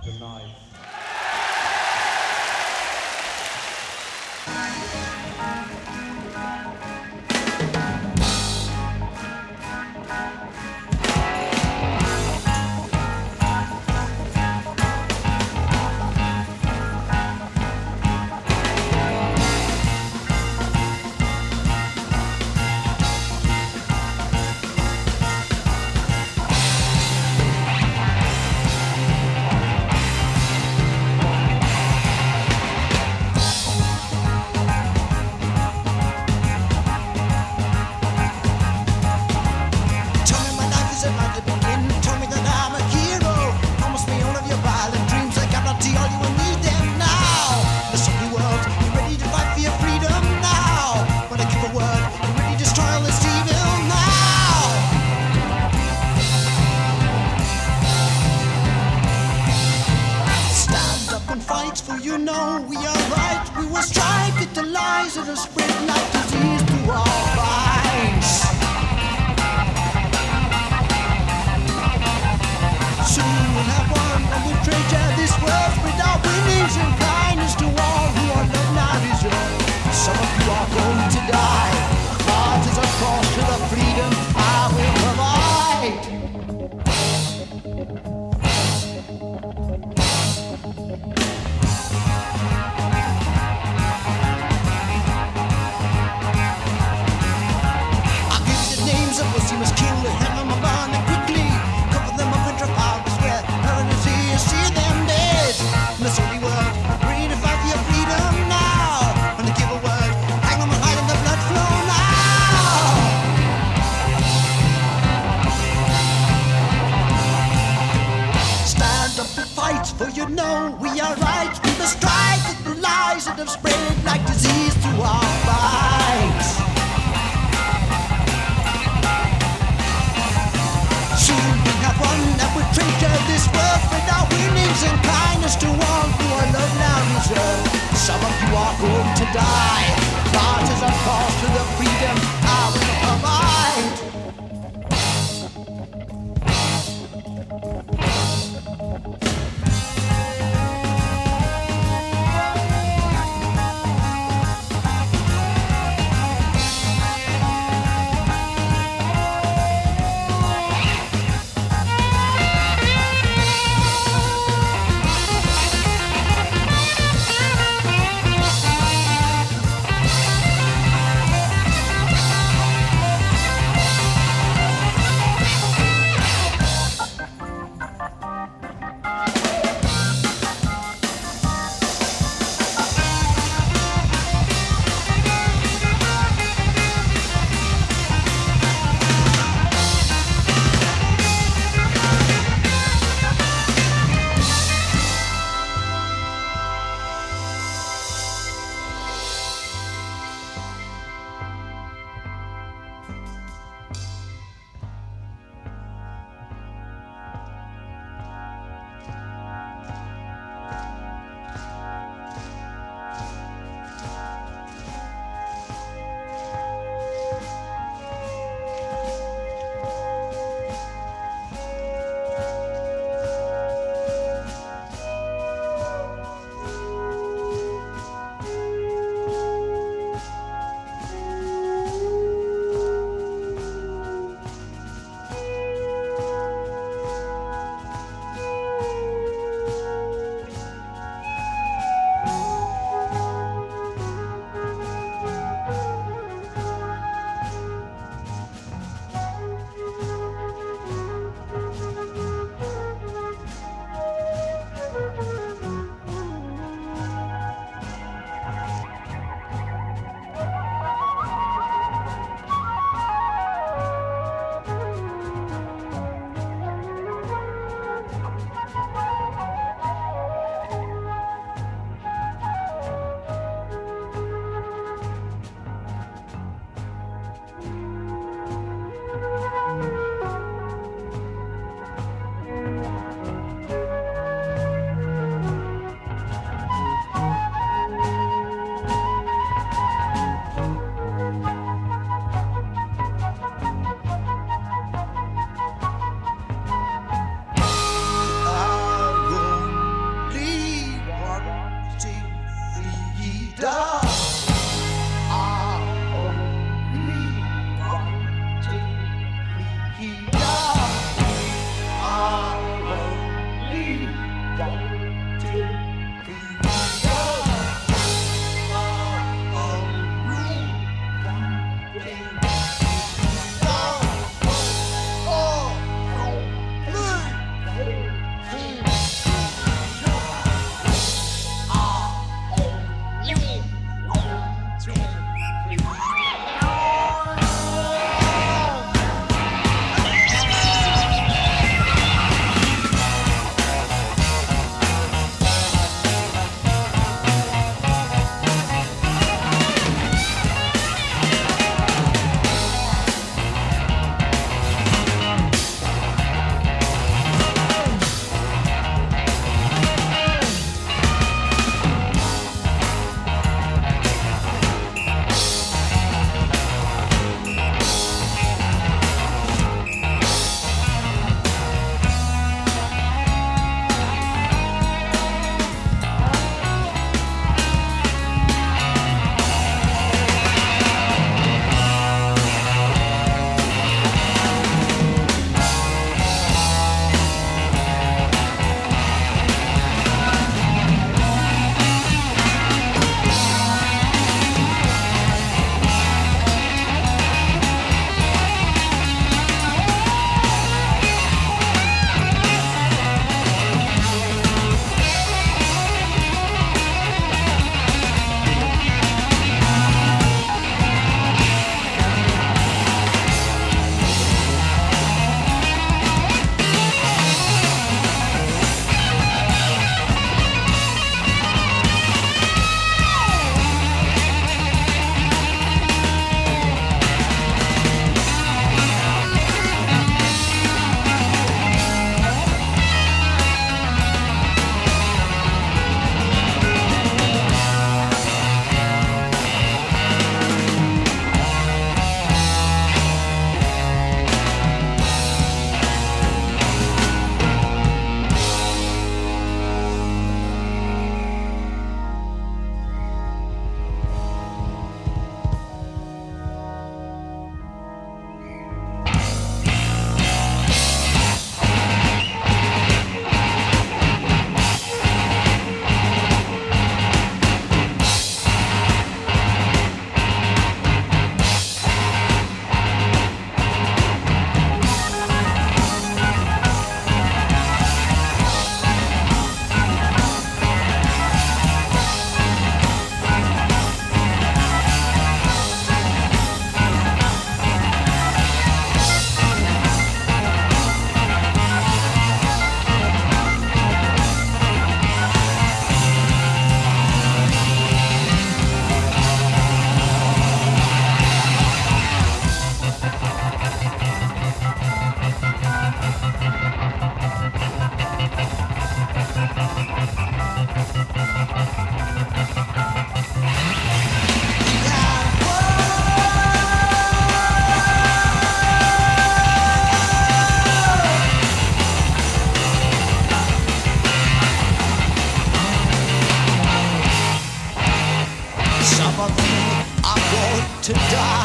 the night. For you know we are right. We will strike at the lies that are spread like disease to our minds. Soon we'll have won and we'll treasure this world, spread our winnings and kindness to all who are loved now deserve. Some of you are going to die. Martyrs are crossed to the freedom I will provide. He must kill the hand on my barn and quickly cover them up in trapouts where heresy is see them dead. In this holy world, ready to fight for your freedom now. And to give a word, hang on my hide and the blood flow now. Stand up and fight, for you know we are right. We must strike at the lies that have spread like disease through our minds. Have won and we treasure this world with our winnings and kindness to all who are loved now reserved. Some of you are going to die. Martyrs are crossed to the freedom I will provide. to die.